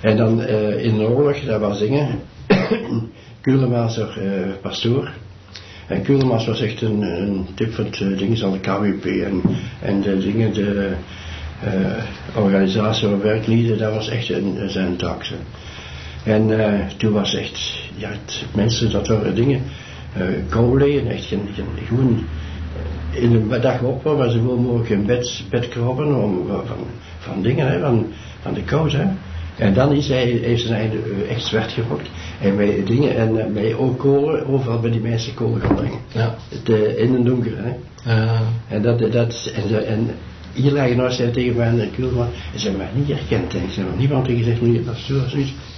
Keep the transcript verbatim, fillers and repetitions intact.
En dan uh, in de oorlog, dat was dingen, Kulemans was uh, pastoor. En Kulemans was echt een, een tip van de dingen aan de K W P en, en de dingen, de uh, organisatie van werklieden, dat was echt een, zijn taak. Zo. En uh, toen was echt, ja, het, mensen, dat waren dingen, uh, kolen, echt geen, geen, gewoon in een dag op, waar ze gewoon mogelijk in bed, bed kropen om, van, van dingen, hè, van, van de kou, hè. En dan is hij, heeft zijn eigen echt zwart gerokt. En met dingen, en uh, met ook kolen, overal bij die mensen kolen gaan brengen. Ja. Het, uh, in een donker, hè. Uh. En dat, dat, en, en hier lagen nou, zei tegen mij, en Kuhlman, en ze hebben mij niet herkend, hè. Ze hebben niemand tegen gezegd, meneer, dat is zo, zoiets.